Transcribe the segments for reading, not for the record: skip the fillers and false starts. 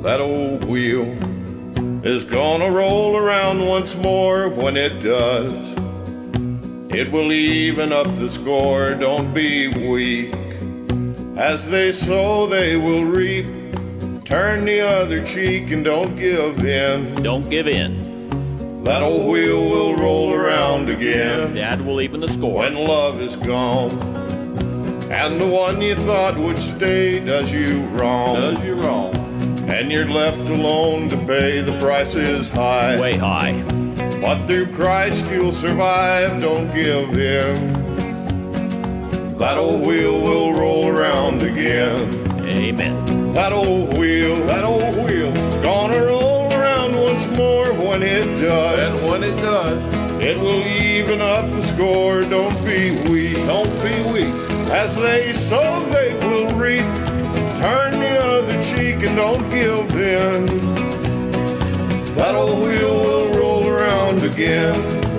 That old wheel is gonna roll around once more. When it does, it will even up the score. Don't be weak. As they sow, they will reap. Turn the other cheek and don't give in. Don't give in. That old wheel will roll around again. Dad will even the score. When love is gone, and the one you thought would stay does you wrong. Does you wrong. And you're left alone to pay. The price is high. Way high. But through Christ you'll survive. Don't give in. That old wheel will roll around again. Amen. That old wheel, gonna roll around once more. When it does, And when it does, it will even up the score. Don't be weak. don't be weak. As they sow, they will reap. Turn the other cheek and don't give in. That old wheel will roll around again.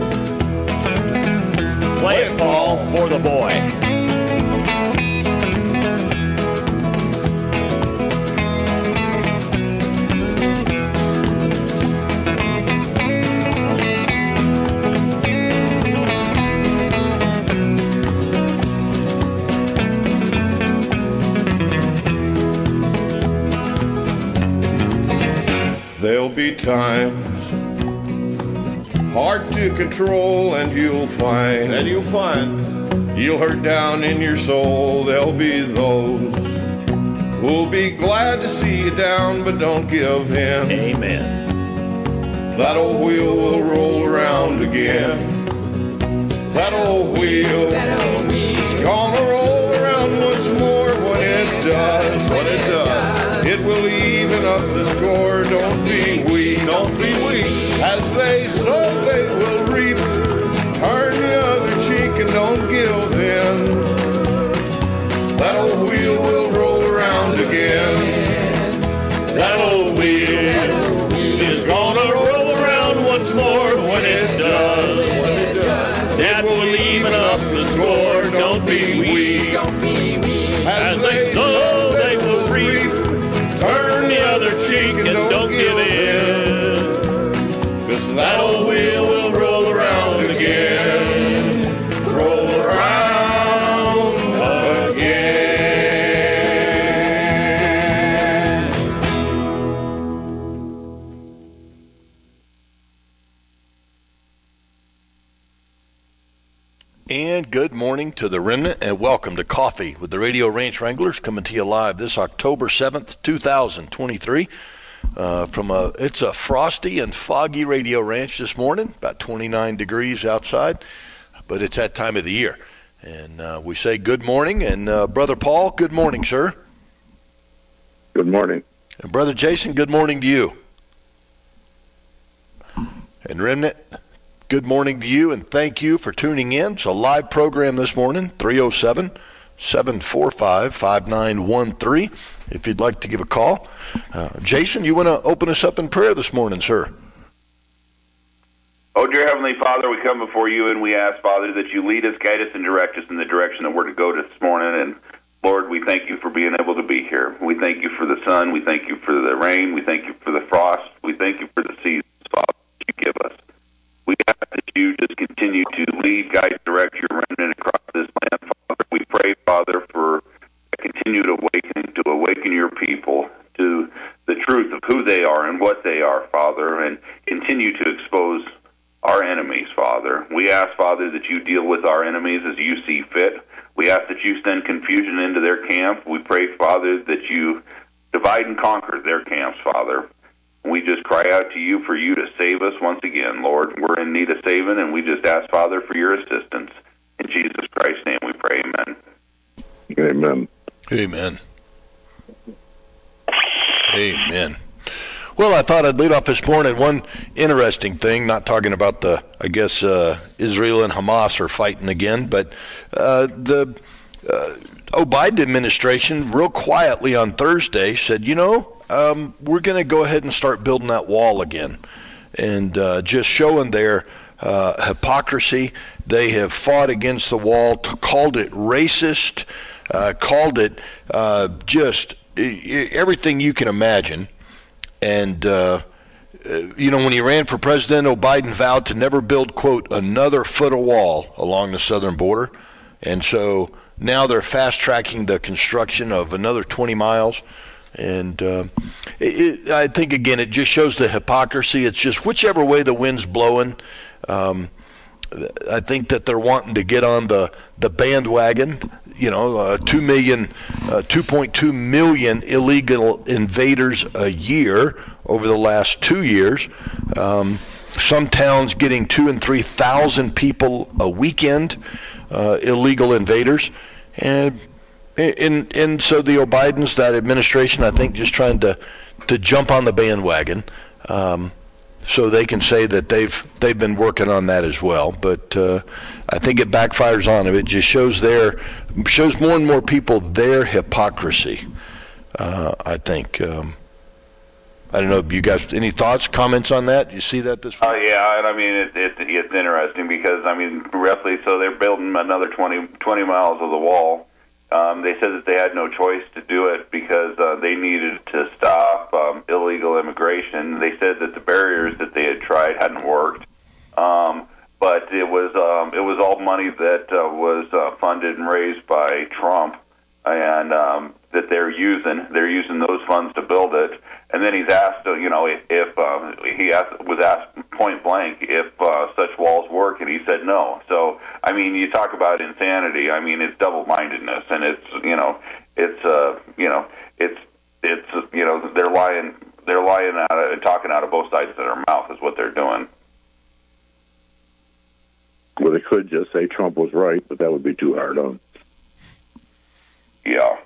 Play it, Paul, for the boy. There'll be times hard to control, and you'll find you'll hurt down in your soul. There'll be those who'll be glad to see you down, but don't give in. Amen. That old wheel will roll around again. That old wheel is gonna roll around once more. When it does, it will even up the score. Don't be weak. As they sow, they will reap. Turn the other cheek and don't give in. That old wheel will roll around again. That old wheel is gonna roll around once more. When it does, it will even up the score. Don't be weak. As they sow, they will reap. Turn the other cheek and don't give in. 'Cause that old wheel will roll around again. Roll around again. And good morning to the Remnant, and welcome to Coffee with the Radio Ranch Wranglers, coming to you live this October 7th, 2023. It's a frosty and foggy Radio Ranch this morning, about 29 degrees outside, but it's that time of the year. And we say good morning, and Brother Paul, good morning, sir. Good morning. And Brother Jason, good morning to you. And Remnant, good morning to you, and thank you for tuning in. It's a live program this morning, 307-745-5913, if you'd like to give a call. Jason, you want to open us up in prayer this morning, sir? Oh, dear Heavenly Father, we come before you and we ask, Father, that you lead us, guide us, and direct us in the direction that we're to go this morning. And Lord, we thank you for being able to be here. We thank you for the sun. We thank you for the rain. We thank you for the frost. We thank you for the seasons, Father, that you give us. We ask that you just continue to lead, guide, direct your remnant across this land, Father. We pray, Father, for a continued awakening, to awaken your people to the truth of who they are and what they are, Father, and continue to expose our enemies, Father. We ask, Father, that you deal with our enemies as you see fit. We ask that you send confusion into their camp. We pray, Father, that you divide and conquer their camps, Father. We just cry out to you for you to save us once again, Lord. We're in need of saving, and we just ask, Father, for your assistance. In Jesus Christ's name we pray, amen. Amen. Amen. Amen. Well, I thought I'd lead off this morning one interesting thing, not talking about Israel and Hamas are fighting again, but the Biden administration real quietly on Thursday said, we're going to go ahead and start building that wall again, and just showing their hypocrisy. They have fought against the wall, called it racist, called it just everything you can imagine. And when he ran for president, Biden vowed to never build, quote, another foot of wall along the southern border. And so now they're fast-tracking the construction of another 20 miles. And I think, again, it just shows the hypocrisy. It's just whichever way the wind's blowing. I think that they're wanting to get on the bandwagon. 2.2 million illegal invaders a year over the last 2 years. Some towns getting 2,000 and 3,000 people a weekend, illegal invaders, and so the Bidens, that administration, I think, just trying to jump on the bandwagon, so they can say that they've been working on that as well. But I think it backfires on them. It just shows more and more people their hypocrisy. I think. I don't know. You guys, any thoughts, comments on that? You see that this week? Yeah, and I mean it's interesting because roughly, so they're building another 20 miles of the wall. They said that they had no choice to do it because they needed to stop illegal immigration. They said that the barriers that they had tried hadn't worked, but it was all money that was funded and raised by Trump, and that they're using those funds to build it. And then he's asked, was asked point blank if such walls work, and he said no. So, you talk about insanity. It's double-mindedness, and they're lying out and talking out of both sides of their mouth is what they're doing. Well, they could just say Trump was right, but that would be too hard on. Yeah.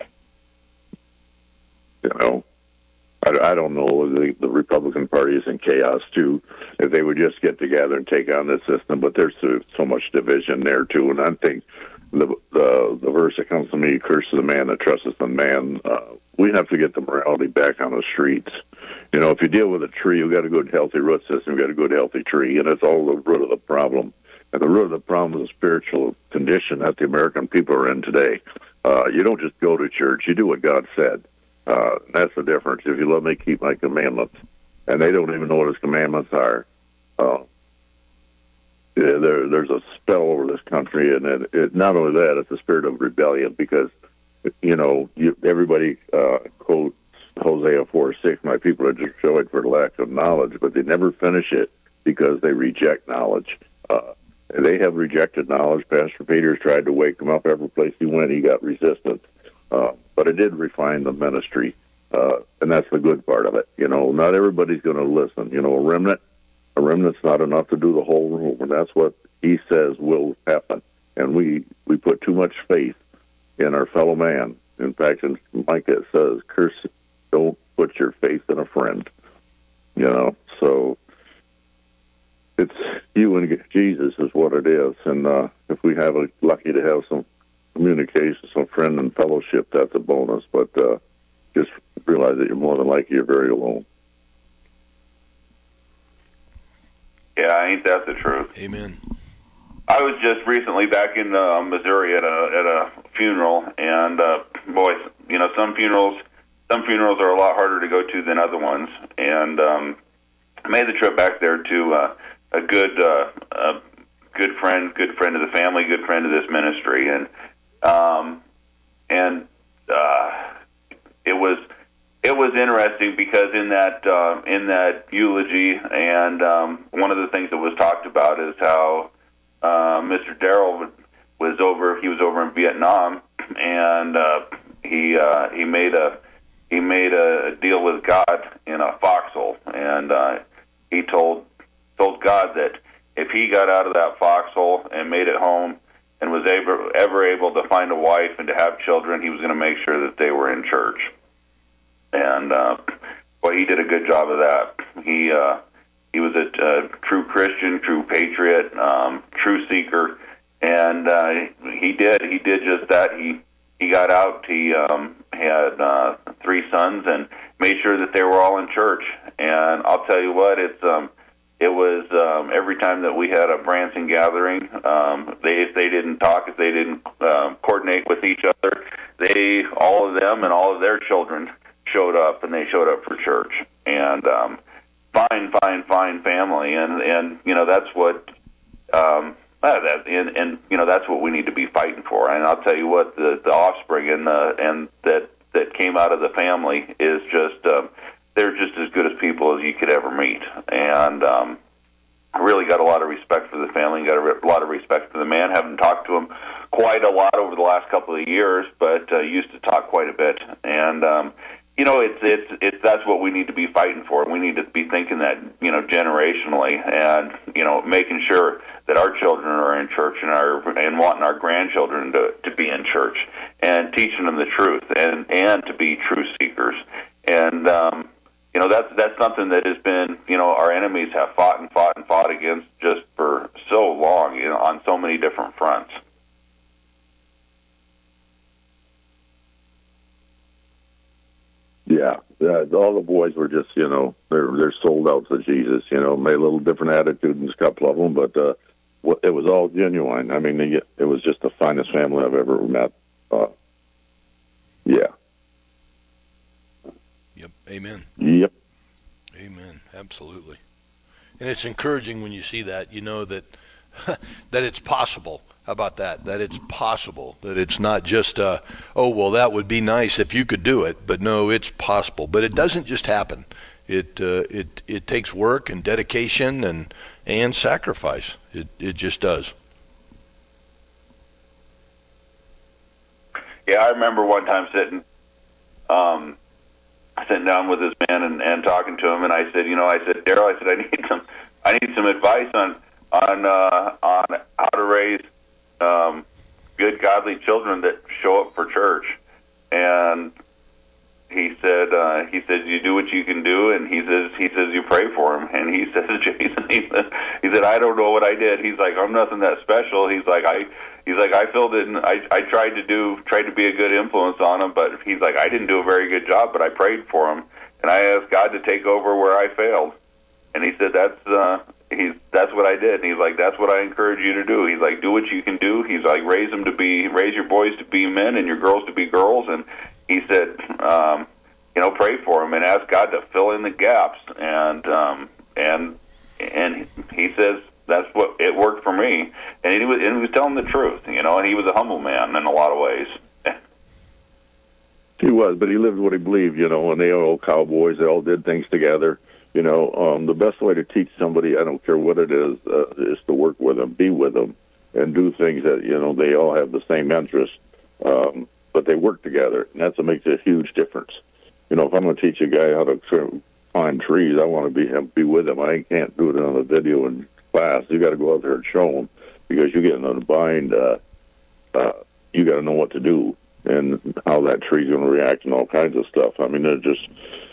I don't know. The Republican Party is in chaos, too. If they would just get together and take on this system, but there's so much division there, too. And I think the verse that comes to me, curse the man that trusteth in man, we have to get the morality back on the streets. If you deal with a tree, you've got a good, healthy root system, you've got a good, healthy tree, and it's all the root of the problem. And the root of the problem is the spiritual condition that the American people are in today. You don't just go to church, you do what God said. That's the difference. If you love me, keep my commandments. And they don't even know what his commandments are. There's a spell over this country, and it not only that, it's a spirit of rebellion because, everybody quotes Hosea 4:6, my people are destroyed for lack of knowledge, but they never finish it because they reject knowledge. They have rejected knowledge. Pastor Peters tried to wake them up. Every place he went, he got resistance. But it did refine the ministry, and that's the good part of it. Not everybody's going to listen. A remnant's not enough to do the whole room, and that's what he says will happen. And we put too much faith in our fellow man. In fact, in Micah it says, don't put your faith in a friend. So it's you and Jesus is what it is. And if we have lucky to have some communication, some friend and fellowship, that's a bonus. But just realize that you're more than likely you're very alone. Yeah, ain't that the truth? Amen. I was just recently back in Missouri at a funeral, and boy, some funerals are a lot harder to go to than other ones. And I made the trip back there to a good friend of the family, good friend of this ministry, and it was interesting because in that eulogy, and one of the things that was talked about is how Mr. Darrell was over in Vietnam, and he made a deal with God in a foxhole, and he told God that if he got out of that foxhole and made it home and was ever able to find a wife and to have children, he was going to make sure that they were in church. And he did a good job of that. He was a true Christian, true patriot, true seeker, and he did just that. He got out. He had 3 sons and made sure that they were all in church. And I'll tell you what, it was every time that we had a Branson gathering, if they didn't talk, if they didn't coordinate with each other, all of them and all of their children showed up, and they showed up for church. and fine family, and that's what that's what we need to be fighting for. And I'll tell you what, the offspring and that came out of the family is just they're just as good as people as you could ever meet, and I really got a lot of respect for the family, got a lot of respect for the man. Haven't talked to him quite a lot over the last couple of years, but used to talk quite a bit. And it's that's what we need to be fighting for. We need to be thinking that generationally, and making sure that our children are in church and wanting our grandchildren to be in church, and teaching them the truth and to be truth seekers. And that's something that has been, our enemies have fought against just for so long, on so many different fronts. Yeah, all the boys were just, they're sold out to Jesus. Made a little different attitude in a couple of them, but it was all genuine. I mean, it was just the finest family I've ever met. Yeah. Yep. Amen. Yep. Amen. Absolutely. And it's encouraging when you see that, that that it's possible. How about that? That it's possible. That it's not just, that would be nice if you could do it. But no, it's possible. But it doesn't just happen. It takes work and dedication and sacrifice. It just does. Yeah, I remember one time sitting down with this man and talking to him, and I said, Daryl, I need some advice on how to raise good, godly children that show up for church. And he said, you do what you can do, and he says you pray for him. And he says, Jason, he said, I don't know what I did. He's like, I'm nothing that special. He's like, I filled it, and I tried to be a good influence on him, but he's like, I didn't do a very good job, but I prayed for him, and I asked God to take over where I failed. And he said, that's what I did. And he's like, that's what I encourage you to do. He's like, do what you can do. He's like, raise your boys to be men and your girls to be girls. And he said, pray for him and ask God to fill in the gaps. And he says, that's what it worked for me. And he was telling the truth, and he was a humble man in a lot of ways. He was, but he lived what he believed, and they were all cowboys. They all did things together. The best way to teach somebody, I don't care what it is to work with them, be with them, and do things that, they all have the same interest, but they work together. And that's what makes a huge difference. If I'm going to teach a guy how to climb trees, I want to be with him. I can't do it on a video in class. You got to go out there and show them, because you get in a bind. You got to know what to do and how that tree's going to react and all kinds of stuff. I mean, they're just...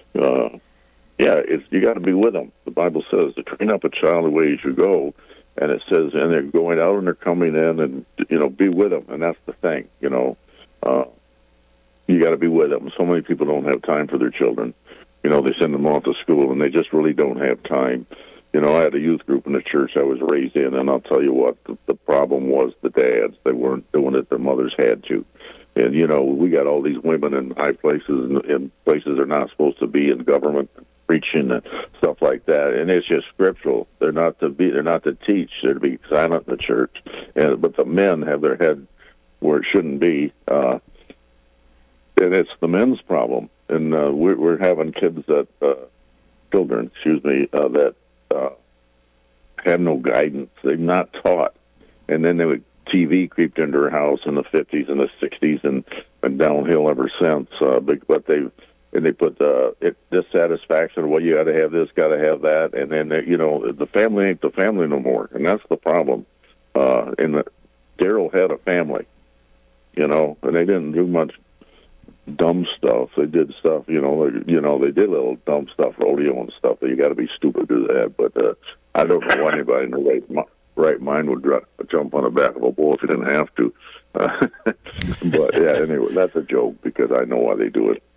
you got to be with them. The Bible says to train up a child the way he should go, and it says, and they're going out and they're coming in, and be with them, and that's the thing. You got to be with them. So many people don't have time for their children. They send them off to school, and they just really don't have time. I had a youth group in the church I was raised in, and I'll tell you what, the problem was the dads. They weren't doing it; their mothers had to. And we got all these women in high places and places they're not supposed to be in government, preaching and stuff like that, and it's just scriptural. They're not to teach. They're to be silent in the church. But the men have their head where it shouldn't be, and it's the men's problem. And we're having children, that have no guidance. They're not taught, and then TV creeped into her house in the 50s and the 60s and been downhill ever since. But they put dissatisfaction. Well, you got to have this, got to have that, and then the family ain't the family no more, and that's the problem. And Daryl had a family, and they didn't do much dumb stuff. They did stuff, they did little dumb stuff, rodeo and stuff. You got to be stupid to do that. But I don't know why anybody in the right mind would jump on the back of a bull if you didn't have to. But yeah, anyway, that's a joke because I know why they do it.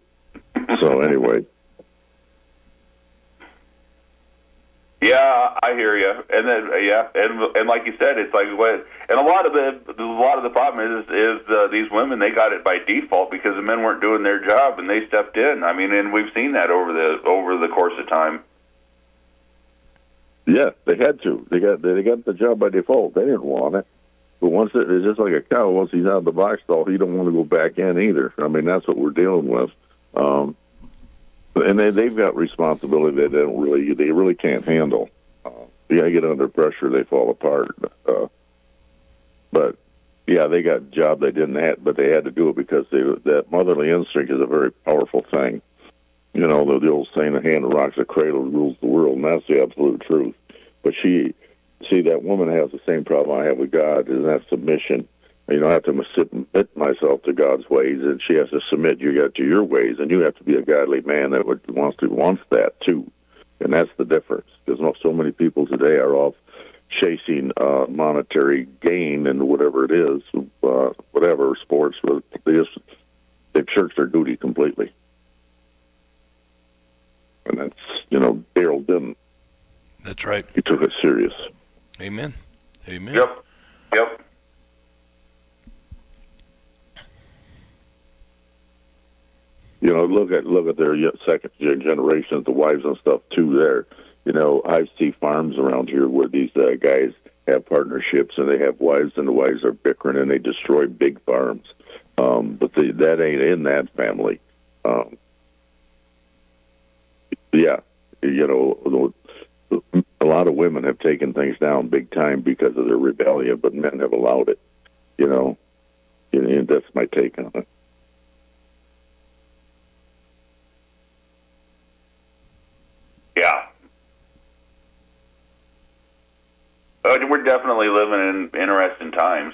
So anyway. Yeah, I hear you. And then and like you said, it's like what. And a lot of the problem is these women, they got it by default because the men weren't doing their job and they stepped in. I mean, and we've seen that over the course of time. Yeah, they had to. They got the job by default. They didn't want it. But once it's just like a cow. Once he's out of the box stall, he don't want to go back in either. I mean, that's what we're dealing with. And they've got responsibility that they really can't handle. You gotta get under pressure, they fall apart. But yeah, they got a job they didn't have, but they had to do it because that motherly instinct is a very powerful thing. You know, the old saying, "The hand that rocks the cradle rules the world," and that's the absolute truth. But that woman has the same problem I have with God, is that submission. You know, I have to submit myself to God's ways, and she has to submit to your ways, and you have to be a godly man that wants that too, and that's the difference. Because so many people today are off chasing monetary gain and whatever it is, whatever sports, they've shirked their duty completely, and that's Daryl didn't. That's right. He took it serious. Amen. Amen. Yep. You know, look at their second generations, the wives and stuff too. There, you know, I see farms around here where these guys have partnerships and they have wives, and the wives are bickering and they destroy big farms. But that ain't in that family. Yeah, you know, a lot of women have taken things down big time because of their rebellion, but men have allowed it. You know, and that's my take on it. Yeah. We're definitely living in interesting times.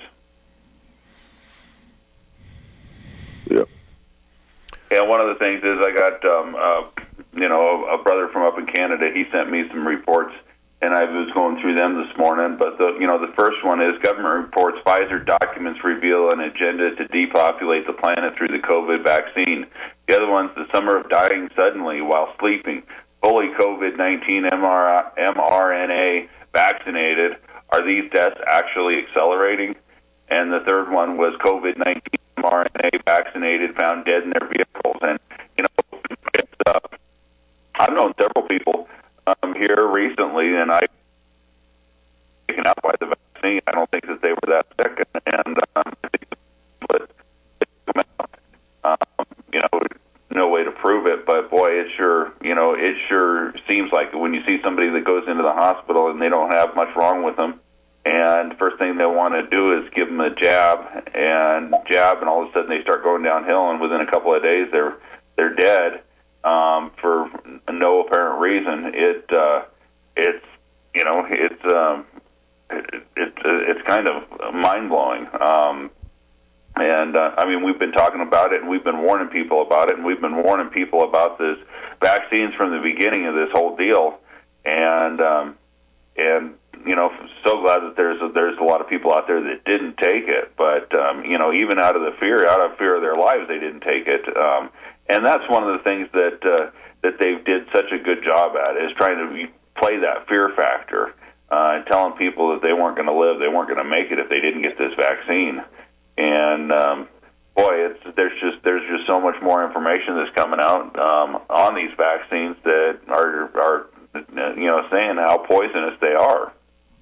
Yeah. And one of the things is I got, a brother from up in Canada. He sent me some reports, and I was going through them this morning. But the first one is government reports Pfizer documents reveal an agenda to depopulate the planet through the COVID vaccine. The other one's the summer of dying suddenly while sleeping. Fully COVID-19 mRNA vaccinated. Are these deaths actually accelerating? And the third one was COVID-19 mRNA vaccinated found dead in their vehicles. And, I've known several people here recently, and I taken out by the vaccine. I don't think that they were that sick, and I think no way to prove it, but boy, it sure seems like it when you see somebody that goes into the hospital and they don't have much wrong with them, and the first thing they want to do is give them a jab, and all of a sudden they start going downhill, and within a couple of days they're dead for no apparent reason. It's kind of mind blowing. I mean, we've been talking about it, and we've been warning people about it, and we've been warning people about this vaccines from the beginning of this whole deal. And so glad that there's a lot of people out there that didn't take it, but even out of fear of their lives, they didn't take it. And that's one of the things that they did such a good job at, is trying to play that fear factor and telling people that they weren't going to live, they weren't going to make it if they didn't get this vaccine. And there's just so much more information that's coming out on these vaccines that are saying how poisonous they are.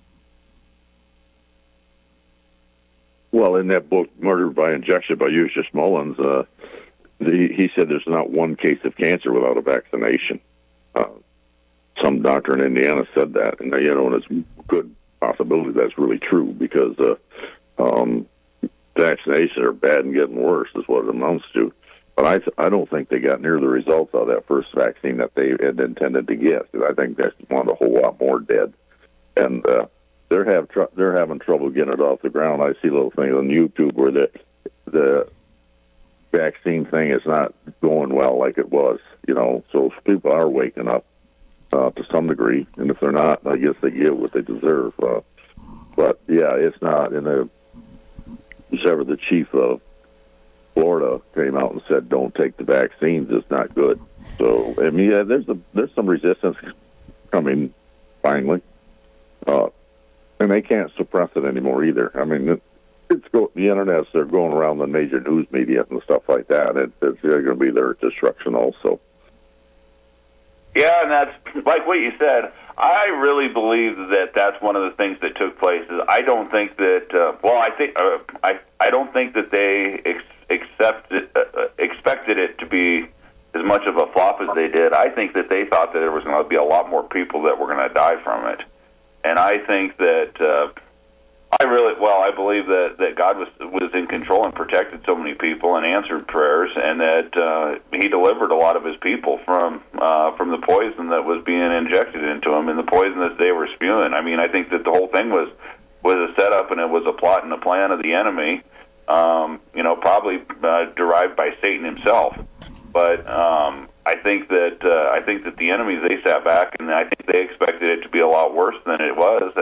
Well, in that book, Murder by Injection by Eustace Mullins, he said there's not one case of cancer without a vaccination. Some doctor in Indiana said that, and it's a good possibility that's really true, because vaccinations are bad and getting worse is what it amounts to. But I don't think they got near the results of that first vaccine that they had intended to get. I think that's one a whole lot more dead, and they're having trouble getting it off the ground. I see little things on YouTube where the vaccine thing is not going well like it was. So people are waking up to some degree, and if they're not, I guess they get what they deserve. But yeah, it's not. And the chief of Florida came out and said, "Don't take the vaccines. It's not good." So I mean, there's some resistance coming finally, And they can't suppress it anymore either. I mean, the internet's they're going around the major news media and stuff like that. It's going to be their destruction also. Yeah, and that's like what you said. I really believe that that's one of the things that took place. Is I don't think that. I don't think that they expected it to be as much of a flop as they did. I think that they thought that there was going to be a lot more people that were going to die from it, and I think that. I believe that God was in control and protected so many people and answered prayers, and that He delivered a lot of His people from the poison that was being injected into them and the poison that they were spewing. I mean, I think that the whole thing was a setup and it was a plot and a plan of the enemy. Probably derived by Satan himself. But I think that the enemies, they sat back and I think they expected it to be a lot worse than it was,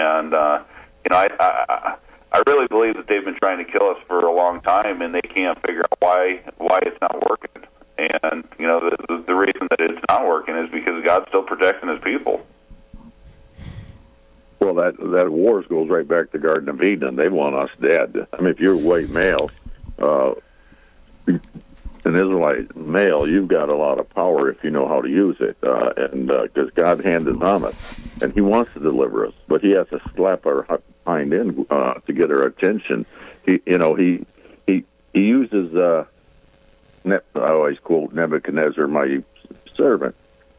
I really believe that they've been trying to kill us for a long time, and they can't figure out why it's not working. And the reason that it's not working is because God's still protecting His people. Well, that wars goes right back to the Garden of Eden. They want us dead. I mean, if you're a white male, an Israelite male, you've got a lot of power if you know how to use it, and because God's hand is on us, and He wants to deliver us, but He has to slap our hind end to get our attention. He uses. I always quote Nebuchadnezzar, my servant,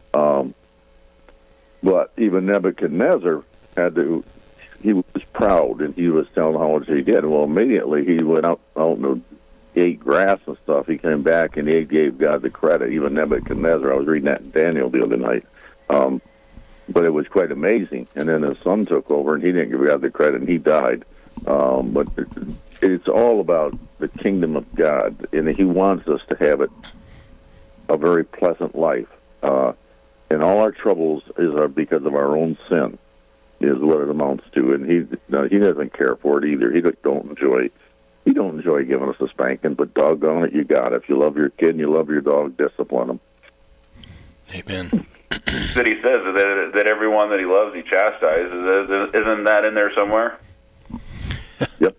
but even Nebuchadnezzar he was proud, and he was telling how much he did. Well, immediately he went out and ate grass and stuff. He came back and he gave God the credit. Even Nebuchadnezzar, I was reading that in Daniel the other night. But it was quite amazing. And then his son took over, and he didn't give God the credit, and he died. But it's all about the kingdom of God, and He wants us to have a very pleasant life. And all our troubles are because of our own sin, is what it amounts to. And He doesn't care for it either. He don't enjoy giving us a spanking, but doggone it, you got it. If you love your kid and you love your dog, discipline them. Amen. That He says that everyone that He loves, He chastises. Isn't that in there somewhere? Yep.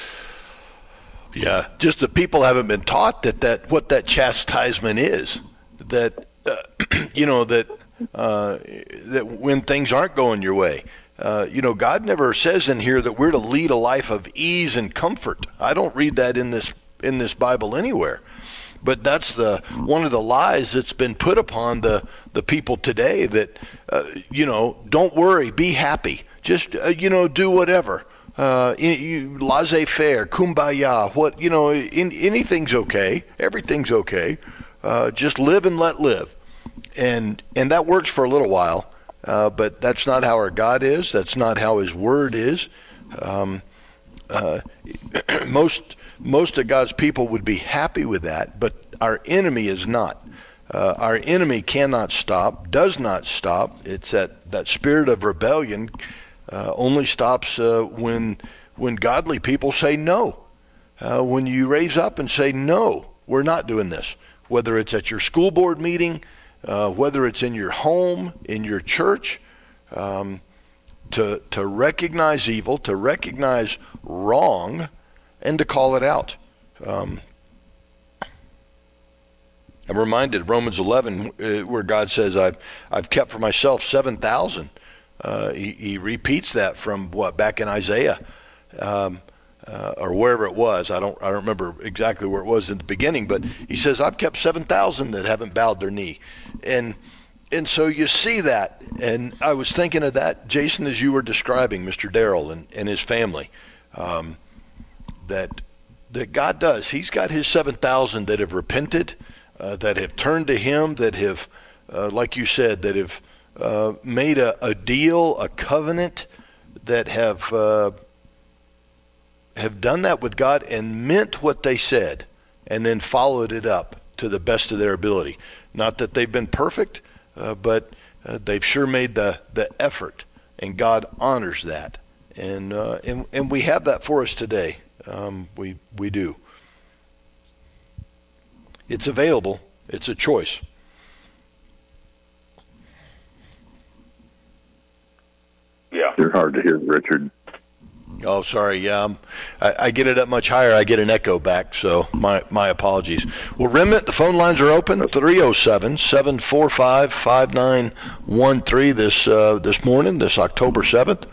Yeah, just the people haven't been taught that what that chastisement is. That that when things aren't going your way. God never says in here that we're to lead a life of ease and comfort. I don't read that in this Bible anywhere. But that's one of the lies that's been put upon the people today, that don't worry, be happy, just do whatever, laissez-faire, kumbaya, anything's okay, everything's okay, just live and let live, and that works for a little while. But that's not how our God is. That's not how His Word is. Most of God's people would be happy with that, but our enemy is not. Our enemy cannot stop, does not stop. It's that spirit of rebellion only stops when godly people say no. When you raise up and say, no, we're not doing this, whether it's at your school board meeting, whether it's in your home, in your church, to recognize evil, to recognize wrong, and to call it out. I'm reminded of Romans 11, where God says, I've kept for myself 7,000. He repeats that from back in Isaiah, or wherever it was. I don't remember exactly where it was in the beginning, but He says, I've kept 7,000 that haven't bowed their knee. And so you see that, and I was thinking of that, Jason, as you were describing Mr. Darrell and his family, that God does. He's got His 7,000 that have repented, that have turned to Him, that have, like you said, that have made a deal, a covenant, that have done that with God and meant what they said, and then followed it up to the best of their ability. Not that they've been perfect, but they've sure made the effort, and God honors that. And we have that for us today. We do. It's available. It's a choice. Yeah. You're hard to hear, Richard. Oh, sorry. Yeah, I get it up much higher. I get an echo back, so my apologies. Well, Remnant, the phone lines are open, 307-745-5913 this morning, this October 7th.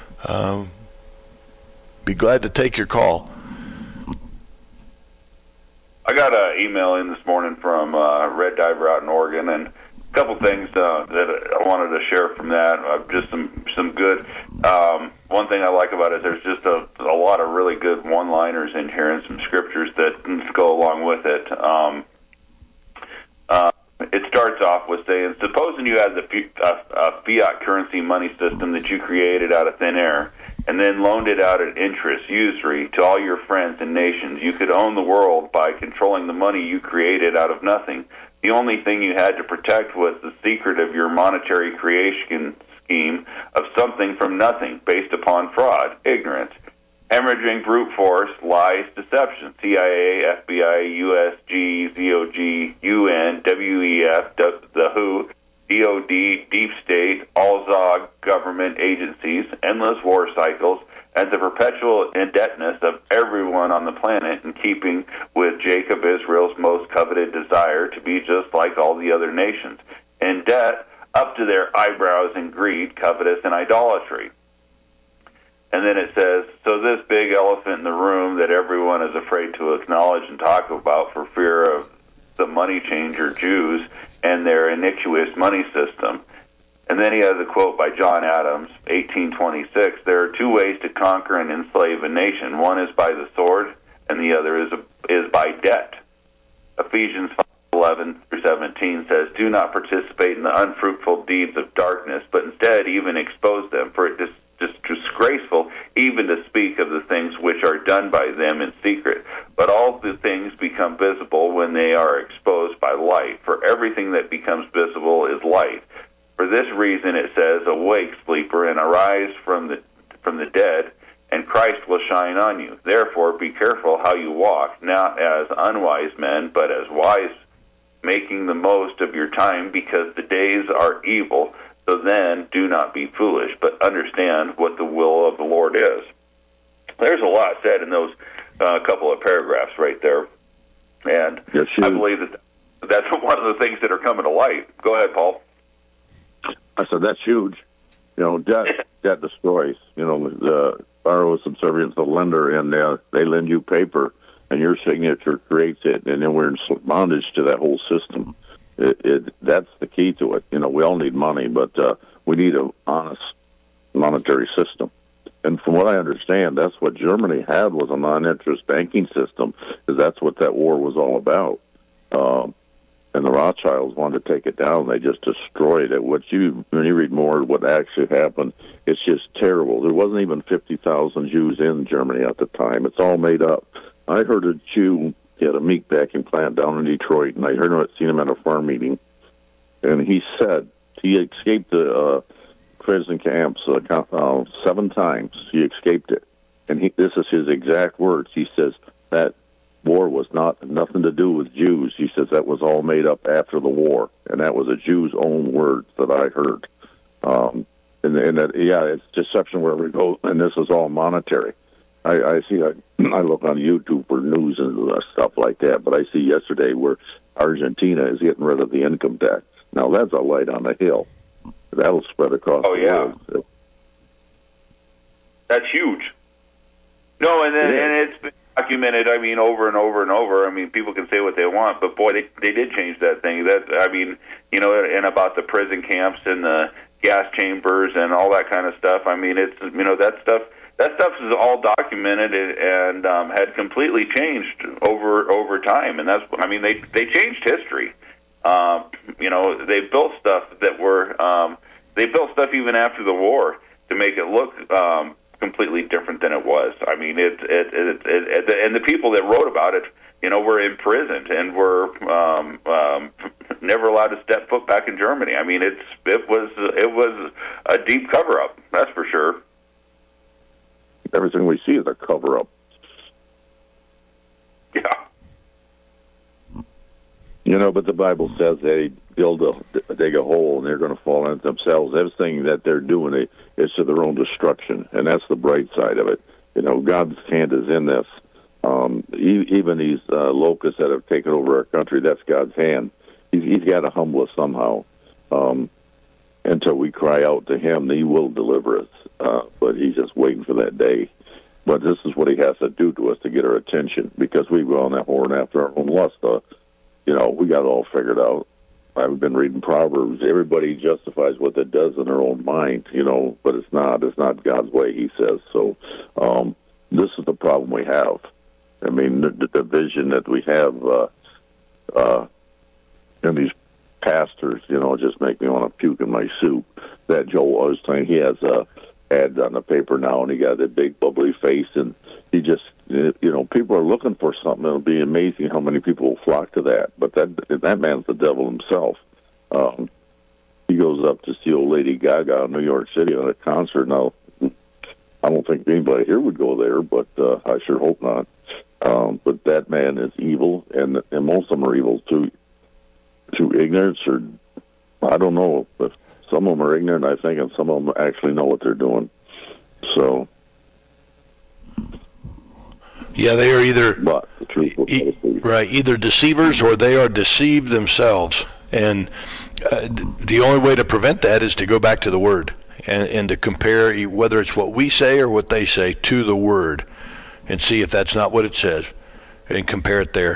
Be glad to take your call. I got an email in this morning from Red Diver out in Oregon, and a couple things that I wanted to share from that. Just some good. One thing I like about it, there's just a lot of really good one-liners in here and some scriptures that go along with it. It starts off with saying, supposing you had a fiat currency money system that you created out of thin air and then loaned it out at interest, usury, to all your friends and nations, you could own the world by controlling the money you created out of nothing. The only thing you had to protect was the secret of your monetary creation scheme of something from nothing based upon fraud, ignorance, hemorrhaging brute force, lies, deception, CIA, FBI, USG, ZOG, UN, WEF, the WHO, DOD, Deep State, all ZOG government agencies, endless war cycles, and the perpetual indebtedness of everyone on the planet in keeping with Jacob Israel's most coveted desire to be just like all the other nations, in debt up to their eyebrows in greed, covetous, and idolatry. And then it says, so this big elephant in the room that everyone is afraid to acknowledge and talk about for fear of the money changer Jews and their iniquitous money system. And then he has a quote by John Adams, 1826. There are two ways to conquer and enslave a nation. One is by the sword, and the other is by debt. Ephesians 5:11-17 says, do not participate in the unfruitful deeds of darkness, but instead even expose them, for it is disgraceful even to speak of the things which are done by them in secret. But all the things become visible when they are exposed by light, for everything that becomes visible is light. For this reason it says, awake, sleeper, and arise from the dead, and Christ will shine on you. Therefore be careful how you walk, not as unwise men, but as wise, making the most of your time, because the days are evil. So then do not be foolish, but understand what the will of the Lord is. There's a lot said in those couple of paragraphs right there. And yes, I believe that's one of the things that are coming to light. Go ahead, Paul. I said, that's huge. Debt destroys. The borrower is subservient to the lender, and they lend you paper, and your signature creates it, and then we're in bondage to that whole system. That's the key to it. We all need money, but we need an honest monetary system. And from what I understand, that's what Germany had, was a non-interest banking system, because that's what that war was all about. And the Rothschilds wanted to take it down. They just destroyed it. When you read more of what actually happened, it's just terrible. There wasn't even 50,000 Jews in Germany at the time. It's all made up. I heard a Jew, he had a meat packing plant down in Detroit, and I seen him at a farm meeting, and he said he escaped the prison camps 7 times. He escaped it, and this is his exact words. He says that war was nothing to do with Jews. He says that was all made up after the war, and that was a Jew's own words that I heard. And that, it's deception wherever we go, and this is all monetary. I see. I look on YouTube for news and stuff like that, but I see yesterday where Argentina is getting rid of the income tax. Now that's a light on the hill. That'll spread across the world. That's huge. No, and it's been documented. I mean, over and over and over. I mean, people can say what they want, but boy, they did change that thing. And about the prison camps and the gas chambers and all that kind of stuff. I mean, it's that stuff. That stuff is all documented and had completely changed over time, and they changed history. They built stuff that were they built stuff even after the war to make it look completely different than it was. I mean, and the people that wrote about it, were imprisoned and were never allowed to step foot back in Germany. I mean, it was a deep cover up, that's for sure. Everything we see is a cover-up. Yeah. But the Bible says they dig a hole, and they're going to fall in it themselves. Everything that they're doing is to their own destruction, and that's the bright side of it. God's hand is in this. Even these locusts that have taken over our country, that's God's hand. He's got to humble us somehow. Until we cry out to Him, He will deliver us. But He's just waiting for that day. But this is what He has to do to us to get our attention, because we've gone that horn after our own lust. We got it all figured out. I've been reading Proverbs. Everybody justifies what it does in their own mind, but it's not. It's not God's way, He says. So this is the problem we have. I mean, the vision that we have in these pastors, just make me want to puke in my soup. That Joel Osteen, he has ads on the paper now, and he got that big bubbly face, and he just, people are looking for something. It'll be amazing how many people will flock to that. But that man's the devil himself. He goes up to see old Lady Gaga in New York City on a concert. Now, I don't think anybody here would go there, but I sure hope not. But that man is evil, and most of them are evil through ignorance, or I don't know. But some of them are ignorant, I think, and some of them actually know what they're doing. So, yeah, they are either but the truth will set us free. right, either deceivers or they are deceived themselves. And the only way to prevent that is to go back to the Word and to compare whether it's what we say or what they say to the Word, and see if that's not what it says, and compare it there.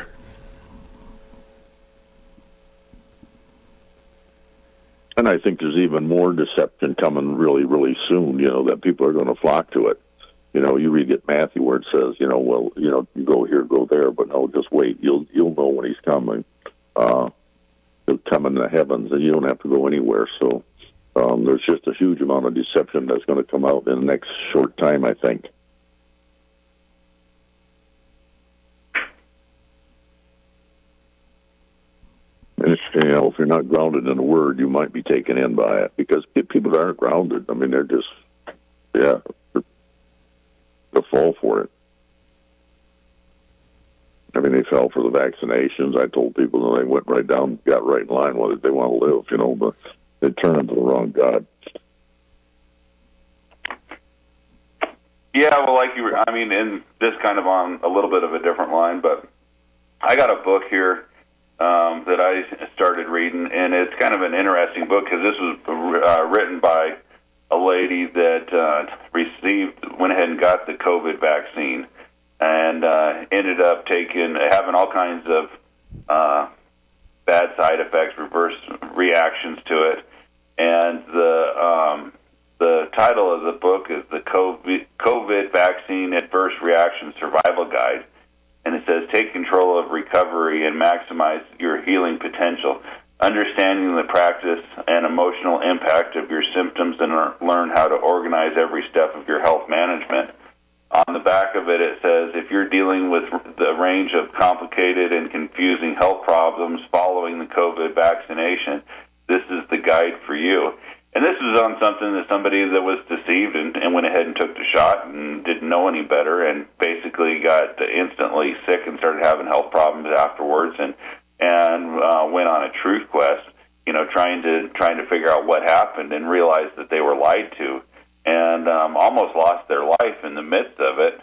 And I think there's even more deception coming really, really soon, that people are going to flock to it. You read it Matthew where it says, you go here, go there, but no, just wait. You'll know when He's coming. He'll come in the heavens, and you don't have to go anywhere. So there's just a huge amount of deception that's going to come out in the next short time, I think. And if you're not grounded in the Word, you might be taken in by it, because people that aren't grounded, I mean, they're just, they'll fall for it. I mean, they fell for the vaccinations. I told people that they went right down, got right in line whether they want to live, but they turned into the wrong God. Yeah, well, and this kind of on a little bit of a different line, but I got a book here that I started reading, and it's kind of an interesting book because this was written by a lady that went ahead and got the COVID vaccine, and ended up having all kinds of bad side effects, reverse reactions to it. And the title of the book is the COVID Vaccine Adverse Reaction Survival Guide. And it says, take control of recovery and maximize your healing potential. Understanding the practice and emotional impact of your symptoms, and learn how to organize every step of your health management. On the back of it, it says, if you're dealing with the range of complicated and confusing health problems following the COVID vaccination, this is the guide for you. And this is on something that somebody that was deceived and went ahead and took the shot and didn't know any better, and basically got instantly sick and started having health problems afterwards, and went on a truth quest, trying to figure out what happened, and realized that they were lied to, and almost lost their life in the midst of it,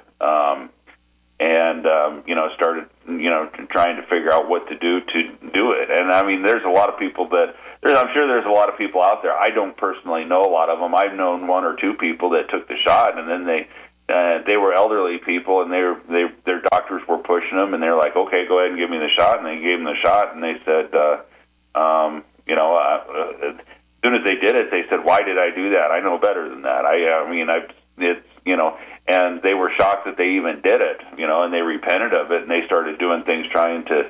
started trying to figure out what to do it. And I mean, there's a lot of people I'm sure there's a lot of people out there. I don't personally know a lot of them. I've known one or two people that took the shot, and then they were elderly people, and their doctors were pushing them, and they're like, okay, go ahead and give me the shot. And they gave them the shot, and they said, as soon as they did it, they said, why did I do that? I know better than that. And they were shocked that they even did it, and they repented of it, and they started doing things trying to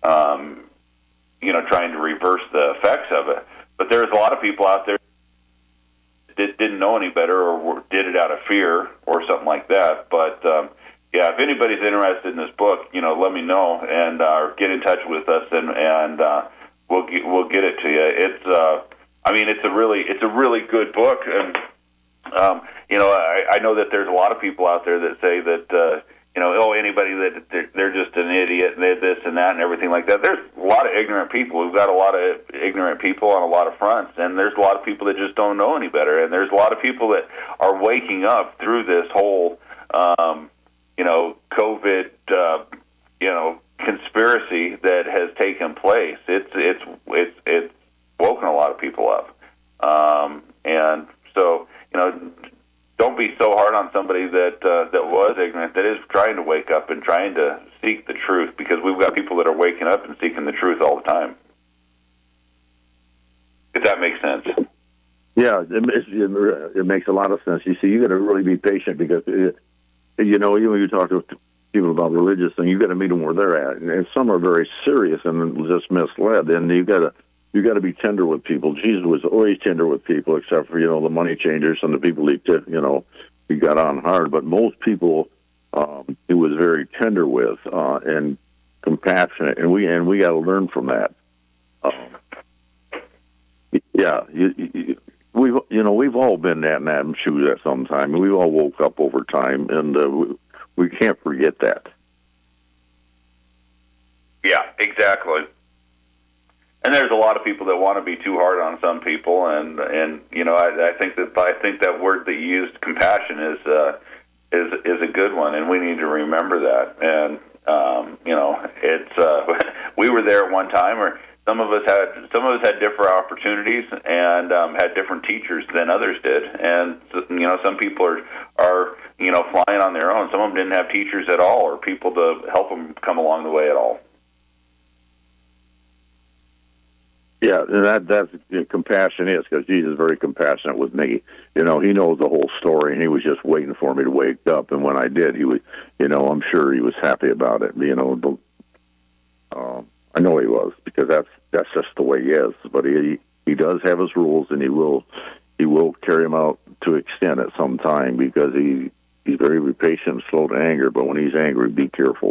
reverse the effects of it. But there's a lot of people out there that didn't know any better, or did it out of fear or something like that. But if anybody's interested in this book, let me know, and get in touch with us, and we'll get it to you. It's a really good book, and I know that there's a lot of people out there that say that anybody that they're just an idiot and they're this and that and everything like that. There's a lot of ignorant people. We've got a lot of ignorant people on a lot of fronts, and there's a lot of people that just don't know any better. And there's a lot of people that are waking up through this whole, COVID, conspiracy that has taken place. It's woken a lot of people up, and so don't be so hard on somebody that was ignorant, that is trying to wake up and trying to seek the truth, because we've got people that are waking up and seeking the truth all the time. If that makes sense. Yeah, it makes a lot of sense. You see, you got to really be patient, because even when you talk to people about religious things, you got to meet them where they're at, and some are very serious and just misled. And you got to be tender with people. Jesus was always tender with people, except for the money changers and the people he got on hard. But most people he was very tender with and compassionate, and we got to learn from that. We've all been in that shoes at some time. We've all woke up over time, and we can't forget that. Yeah, exactly. And there's a lot of people that want to be too hard on some people, and I think that word that you used, compassion, is a good one, and we need to remember that. And it's we were there at one time, or some of us had different opportunities and had different teachers than others did, and some people are flying on their own. Some of them didn't have teachers at all, or people to help them come along the way at all. Yeah, and that's compassion is, because Jesus is very compassionate with me. He knows the whole story, and he was just waiting for me to wake up. And when I did, he was, I'm sure he was happy about it. I know he was, because that's just the way he is. But he does have his rules, and he will carry them out to extent at some time, because he's very patient and slow to anger. But when he's angry, be careful.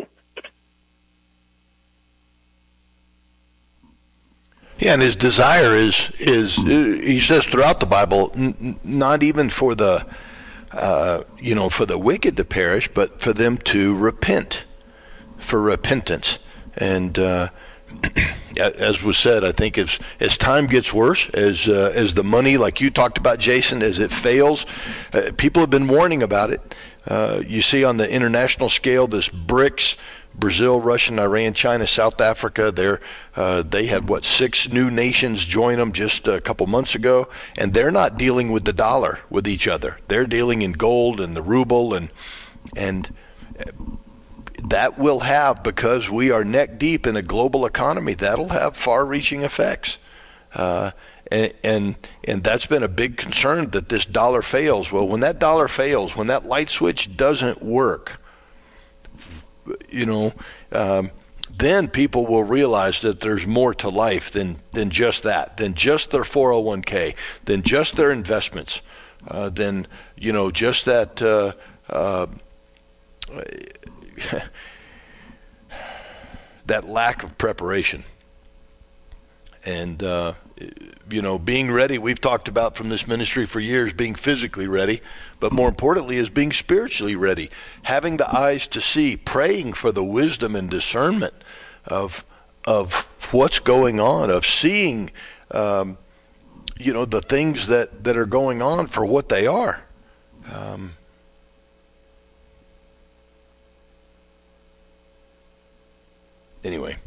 Yeah, and his desire is he says throughout the Bible, not even for the for the wicked to perish, but for them to repent, for repentance. And as was said, I think as time gets worse, as the money, like you talked about, Jason, as it fails, people have been warning about it. You see on the international scale, this BRICS. Brazil, Russia, Iran, China, South Africa, they had 6 new nations join them just a couple months ago, and they're not dealing with the dollar with each other. They're dealing in gold and the ruble, and that will have, because we are neck deep in a global economy, that'll have far-reaching effects. And that's been a big concern, that this dollar fails. Well, when that dollar fails, when that light switch doesn't work, then people will realize that there's more to life than just that, than just their 401k, than just their investments, than just that that lack of preparation. And being ready, we've talked about from this ministry for years, being physically ready, but more importantly is being spiritually ready, having the eyes to see, praying for the wisdom and discernment of what's going on, of seeing the things that are going on for what they are. Anyway.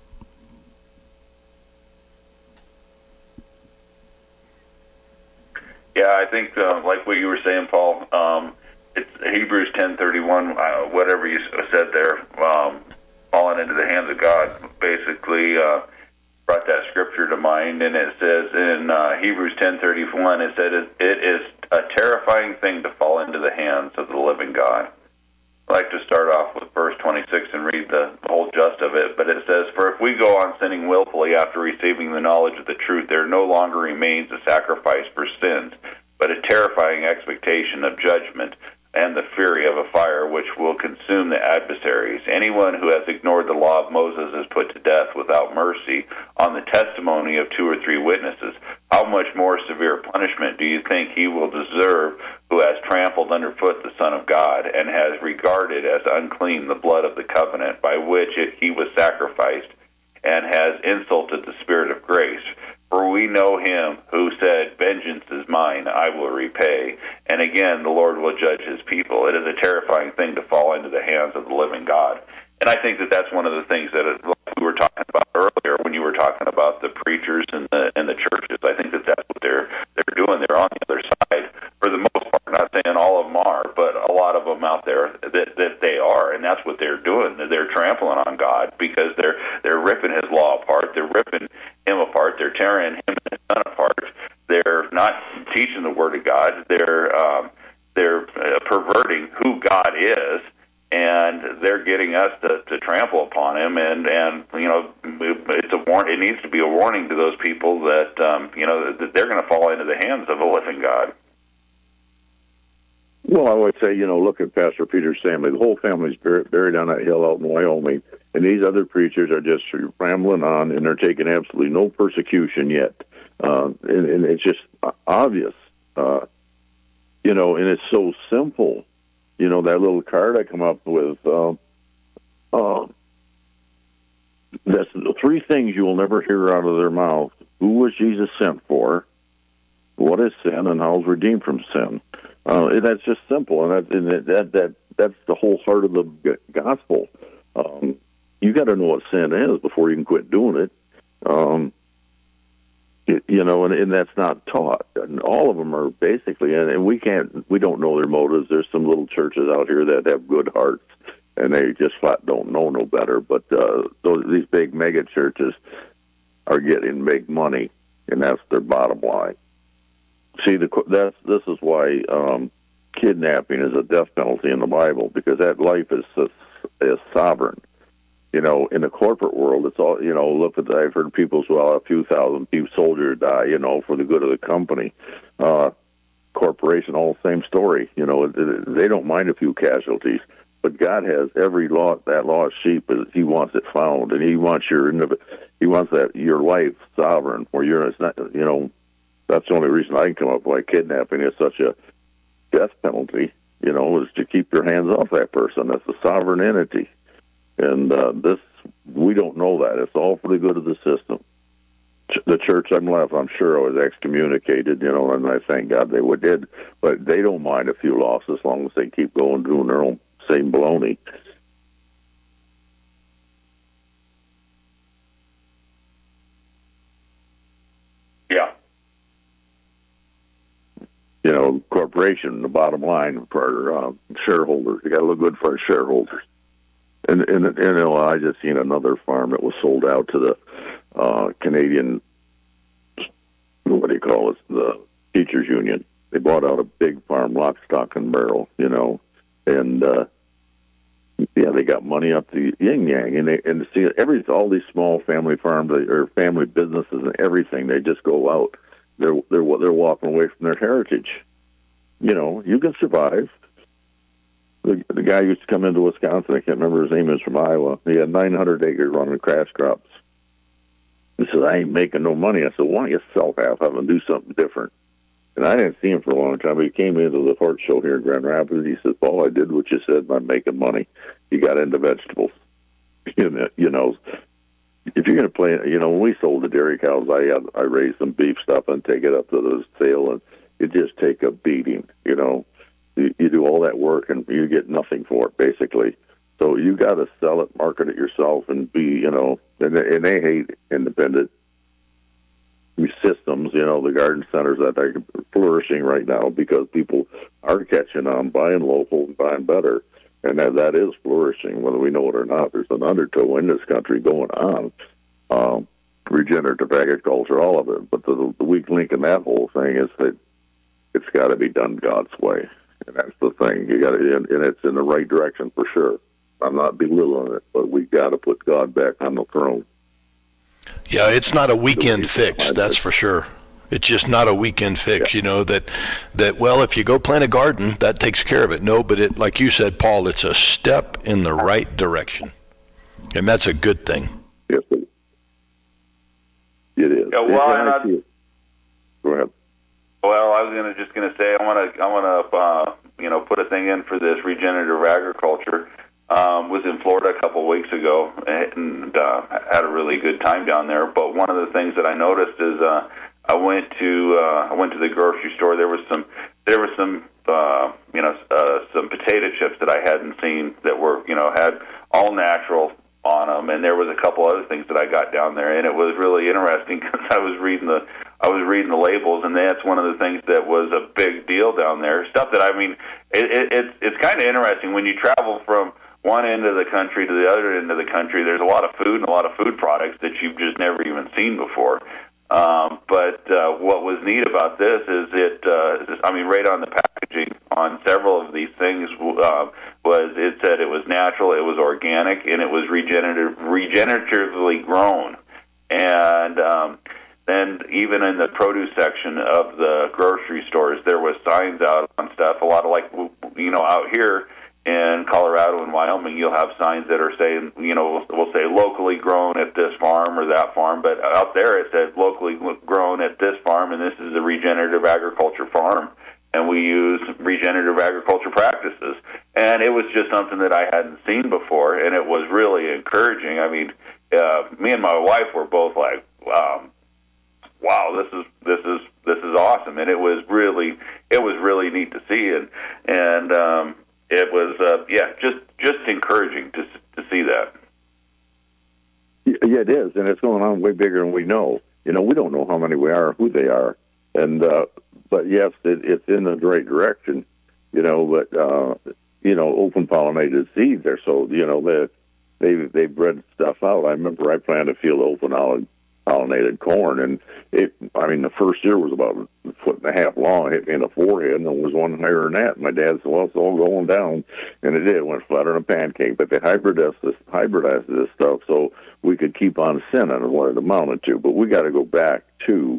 Yeah, I think like what you were saying, Paul. It's Hebrews 10:31. Whatever you said there, falling into the hands of God, basically brought that scripture to mind. And it says in Hebrews 10:31, it said it is a terrifying thing to fall into the hands of the living God. I'd like to start off with verse 26 and read the whole gist of it. But it says, "For if we go on sinning willfully after receiving the knowledge of the truth, there no longer remains a sacrifice for sins, but a terrifying expectation of judgment and the fury of a fire which will consume the adversaries. Anyone who has ignored the law of Moses is put to death without mercy on the testimony of 2 or 3 witnesses. How much more severe punishment do you think he will deserve who has trampled underfoot the Son of God and has regarded as unclean the blood of the covenant by which he was sacrificed, and has insulted the Spirit of grace. For we know him who said, "Vengeance is mine, I will repay." And again, the Lord will judge his people. It is a terrifying thing to fall into the hands of the living God. And I think that that's one of the things that we were talking about earlier when you were talking about the preachers and the churches. I think that that's what they're doing. They're on the other side for the most part. Not saying all of them are, but a lot of them out there that they are, and that's what they're doing. They're trampling on God because they're ripping His law apart. They're ripping Him apart. They're tearing Him and His Son apart. They're not teaching the Word of God. They're perverting who God is. And they're getting us to trample upon him, and you know, it's a it needs to be a warning to those people that that they're going to fall into the hands of a living God. Well, I would say, look at Pastor Peter's family. The whole family's buried on that hill out in Wyoming, and these other preachers are just rambling on, and they're taking absolutely no persecution yet, and it's just obvious, and it's so simple. That little card I come up with, that's the three things you will never hear out of their mouth. Who was Jesus sent for? What is sin, and how is redeemed from sin? And that's just simple, and that's the whole heart of the gospel. You got to know what sin is before you can quit doing it. And that's not taught. And all of them are basically, and we don't know their motives. There's some little churches out here that have good hearts, and they just flat don't know no better. But these big mega churches are getting big money, and that's their bottom line. See, this is why kidnapping is a death penalty in the Bible, because that life is sovereign. In the corporate world, it's all, I've heard people say, well, a few thousand soldiers die, for the good of the company. Corporation, all the same story. They don't mind a few casualties, but God has every that lost sheep. He wants it found, and He wants your life sovereign, where it's not, that's the only reason I can come up with why kidnapping is such a death penalty, is to keep your hands off that person. That's a sovereign entity. And we don't know that. It's all for the good of the system. The church I'm left, I'm sure, was excommunicated, and I thank God they did. But they don't mind a few losses as long as they keep going doing their own same baloney. Yeah. Corporation, the bottom line for shareholders. You got to look good for our shareholders. And I just seen another farm that was sold out to the Canadian, the teachers union. They bought out a big farm, lock, stock, and barrel, and they got money up the yin yang, and see all these small family farms or family businesses and everything. They just go out. They're walking away from their heritage. You can survive. The guy used to come into Wisconsin. I can't remember his name. Is from Iowa. He had 900 acres running cash crops. He said, "I ain't making no money." I said, "Why don't you sell half of them and do something different?" And I didn't see him for a long time. But he came into the horse show here in Grand Rapids. He said, "Paul, I did what you said. I'm making money." He got into vegetables. If you're going to play, when we sold the dairy cows, I raised some beef stuff and take it up to the sale, and it just take a beating. You do all that work and you get nothing for it, basically. So you got to sell it, market it yourself, and be, and they hate independent systems, the garden centers that are flourishing right now because people are catching on, buying local and buying better. And that is flourishing, whether we know it or not. There's an undertow in this country going on, regenerative agriculture, all of it. But the weak link in that whole thing is that it's got to be done God's way. And that's the thing. You got to, and it's in the right direction for sure. I'm not belittling it, but we got to put God back on the throne. Yeah, it's not a weekend fix, that's for sure. It's just not a weekend fix, Yeah. that well, if you go plant a garden, that takes care of it. No, but it, like you said, Paul, it's a step in the right direction, and that's a good thing. Yes, it is. Yeah, well, Go ahead. Well, I was just gonna say I want to put a thing in for this regenerative agriculture. Was in Florida a couple of weeks ago and had a really good time down there. But one of the things that I noticed is I went to the grocery store. There was some some potato chips that I hadn't seen that were had all natural on them, and there was a couple other things that I got down there, and it was really interesting because I was reading the labels, and that's one of the things that was a big deal down there. Stuff that it's kind of interesting when you travel from one end of the country to the other end of the country. There's a lot of food and a lot of food products that you've just never even seen before. But what was neat about this is right on the packaging on several of these things it said it was natural, it was organic, and it was regeneratively grown. And then even in the produce section of the grocery stores, there was signs out on stuff. A lot of out here in Colorado and Wyoming, you'll have signs that are saying, we'll say locally grown at this farm or that farm, but out there it says locally grown at this farm, and this is a regenerative agriculture farm, and we use regenerative agriculture practices. And it was just something that I hadn't seen before, and it was really encouraging. I mean, me and my wife were both like, wow, this is awesome, and it was really neat to see, and it was, just encouraging to see that. Yeah, it is, and it's going on way bigger than we know. We don't know how many we are, who they are, and but yes, it's in the right direction. But open pollinated seeds are so they bred stuff out. I remember I planted a field of open pollinated corn, and the first year was about a foot and a half long. It hit me in the forehead, and there was one higher than that. And my dad said, well, it's all going down. And it did. It went flatter than a pancake. But they hybridized this stuff so we could keep on sinning what it amounted to. But we got to go back to,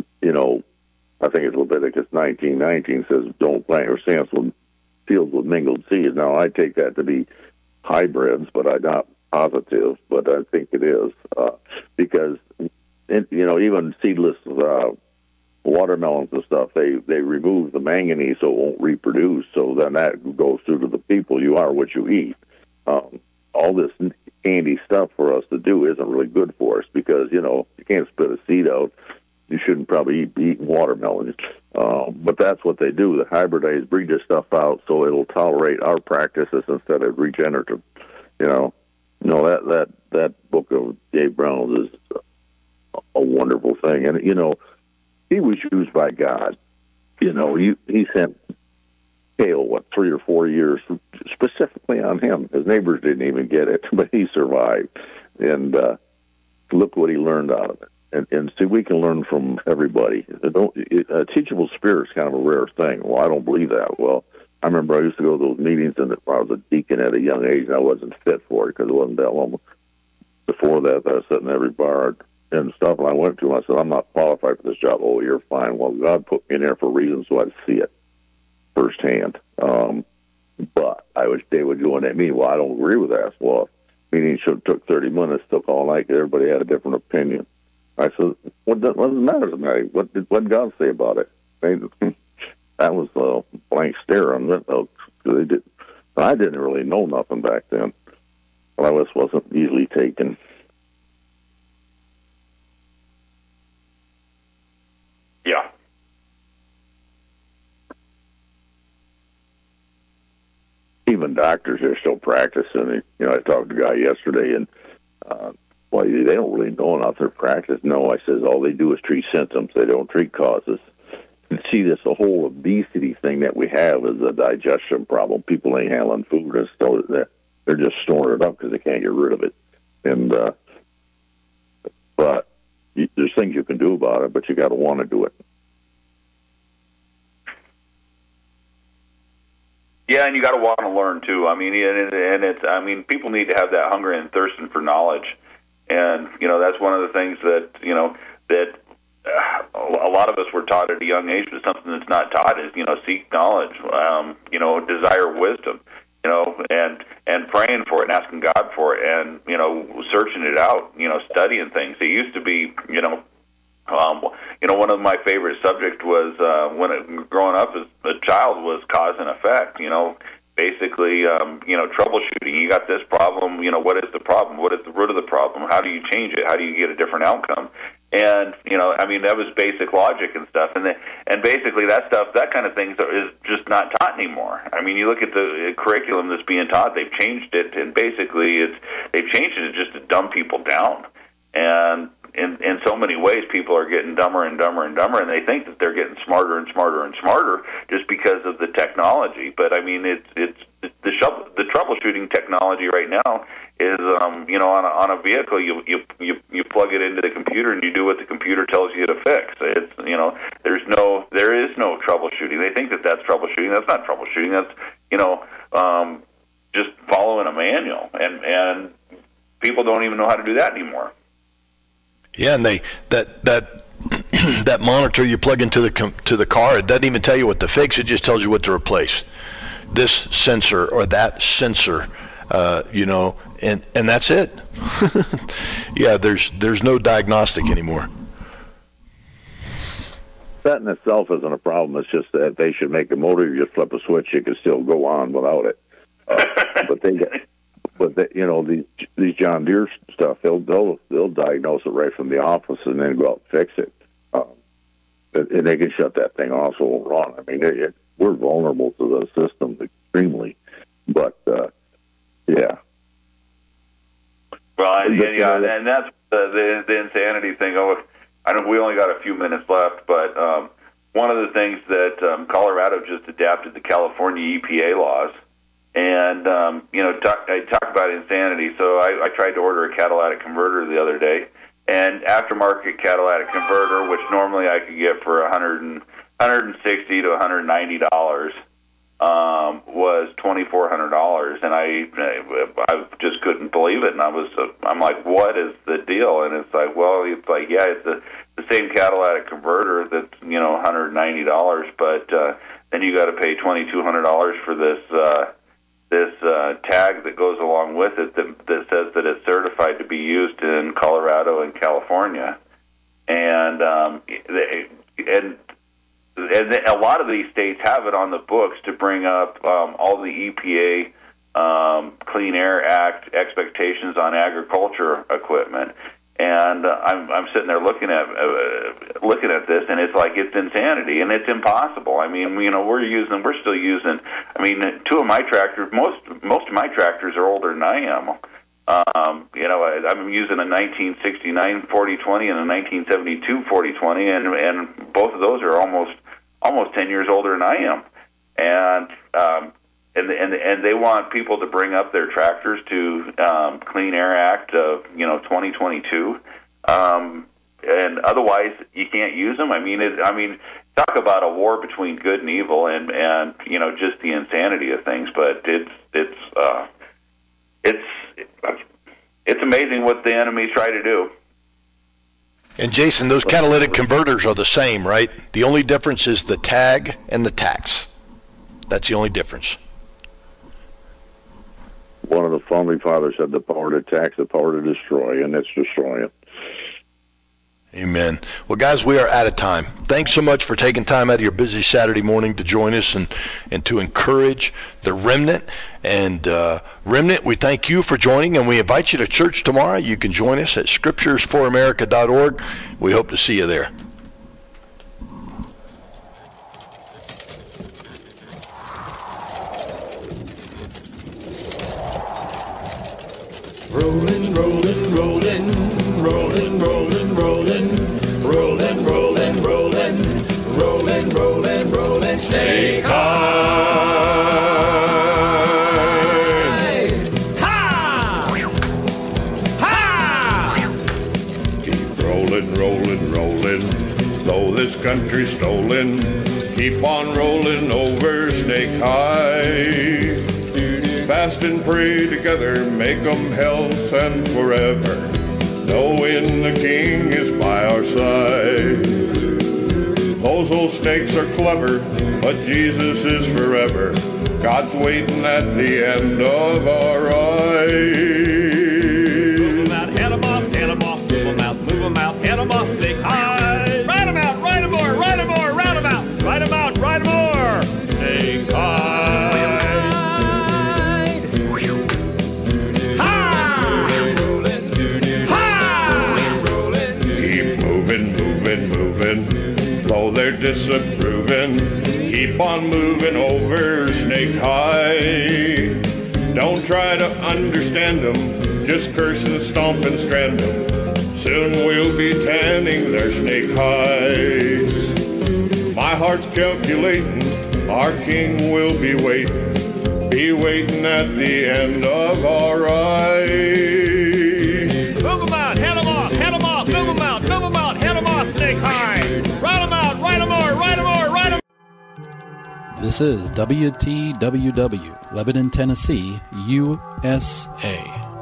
I think it's Leviticus 19:19 says, don't plant your fields with mingled seeds. Now, I take that to be hybrids, but I'm not positive, but I think it is because even seedless watermelons and stuff, they remove the manganese so it won't reproduce. So then that goes through to the people. You are what you eat. All this handy stuff for us to do isn't really good for us because you can't spit a seed out. You shouldn't probably be eating watermelons. But that's what they do. The hybridize, breed this stuff out so it'll tolerate our practices instead of regenerative. That book of Dave Brown's is a wonderful thing. And, he was used by God. He sent hail, 3 or 4 years specifically on him. His neighbors didn't even get it, but he survived. And look what he learned out of it. And see, we can learn from everybody. A teachable spirit is kind of a rare thing. Well, I don't believe that. Well, I remember I used to go to those meetings, and I was a deacon at a young age, and I wasn't fit for it because it wasn't that long. Before that, I was sitting in every bar and stuff, and I went to him. I said, I'm not qualified for this job. Oh, you're fine. Well, God put me in there for a reason, so I'd see it firsthand. But they would go in that meeting. Well, I don't agree with that. Well, meeting took 30 minutes, took all night. Everybody had a different opinion. I said, what does it matter tonight? What did God say about it? That was a blank stare on that. I didn't really know nothing back then. Well, I just wasn't easily taken. Yeah. Even doctors are still practicing. I talked to a guy yesterday, and they don't really know enough their practice. No, I says all they do is treat symptoms. They don't treat causes. And see, the whole obesity thing that we have is a digestion problem. People ain't handling food, and so they're just storing it up because they can't get rid of it. And but there's things you can do about it, but you got to want to do it. Yeah, and you got to want to learn too. People need to have that hunger and thirsting for knowledge, and that's one of the things that a lot of us were taught at a young age, but something that's not taught is seek knowledge, desire wisdom, and praying for it and asking God for it, and searching it out, studying things. It used to be One of my favorite subjects was growing up as a child was cause and effect. Basically, troubleshooting. You got this problem. What is the problem? What is the root of the problem? How do you change it? How do you get a different outcome? And that was basic logic and stuff. And basically, that stuff, that kind of thing, is just not taught anymore. I mean, you look at the curriculum that's being taught. They've changed it, and basically, they've changed it just to dumb people down. And in so many ways, people are getting dumber and dumber and dumber, and they think that they're getting smarter and smarter and smarter just because of the technology. But I mean, it's the troubleshooting technology right now is on a vehicle, you plug it into the computer and you do what the computer tells you to fix. It's there is no troubleshooting. They think that that's troubleshooting. That's not troubleshooting. That's just following a manual, and people don't even know how to do that anymore. Yeah, and that monitor you plug into the car, it doesn't even tell you what to fix. It just tells you what to replace. This sensor or that sensor, and that's it. Yeah, there's no diagnostic anymore. That in itself isn't a problem. It's just that they should make a motor. You just flip a switch, it can still go on without it. These John Deere stuff, they'll diagnose it right from the office and then go out and fix it. And they can shut that thing off so it won't run. I mean, we're vulnerable to the system extremely, but yeah. Well, and that's the insanity thing. We only got a few minutes left, but one of the things that Colorado just adapted the California EPA laws. And, I talk about insanity. So I tried to order a catalytic converter the other day, and aftermarket catalytic converter, which normally I could get for $160 to $190, was $2,400. And I just couldn't believe it. And I'm like, what is the deal? And it's like, it's the same catalytic converter that's, $190, but, then you got to pay $2,200 for this tag that goes along with it that says that it's certified to be used in Colorado and California, and a lot of these states have it on the books to bring up all the EPA Clean Air Act expectations on agriculture equipment. And I'm sitting there looking at this, and it's like it's insanity, and it's impossible. I mean, we're still using. I mean, two of my tractors, most of my tractors are older than I am. I'm using a 1969 4020 and a 1972 4020, and both of those are almost 10 years older than I am, and they want people to bring up their tractors to Clean Air Act of 2022, and otherwise you can't use them. I mean, talk about a war between good and evil, and just the insanity of things. But it's amazing what the enemies try to do. And Jason, those catalytic converters are the same, right? The only difference is the tag and the tax. That's the only difference. One of the founding fathers said the power to tax, the power to destroy, and it's destroying. Amen. Well, guys, we are out of time. Thanks so much for taking time out of your busy Saturday morning to join us and to encourage the remnant. And remnant, we thank you for joining, and we invite you to church tomorrow. You can join us at scripturesforamerica.org. We hope to see you there. Rolling, rolling, rolling, rolling, rolling, rolling, rolling, rolling, rolling, rolling, rolling, rolling, snake high. Ha! Ha! Keep rolling, rolling, rolling, though this country's stolen. Keep on rolling over Snake High. Fast and pray together, make 'em health and forever, knowing the King is by our side. Those old snakes are clever, but Jesus is forever. God's waiting at the end of our ride. Move 'em out, head 'em off, move 'em out, head 'em off, Snake High. though they're disapproving, keep on moving over Snake High. Don't try to understand them, just curse and stomp and strand them. Soon we'll be tanning their snake hides. My heart's calculating, our king will be waiting at the end of our ride. Move them out, head them off, move them out, head them off, Snake High. Ride them out, ride them more, ride them more, ride them. This is WTWW, Lebanon, Tennessee, USA.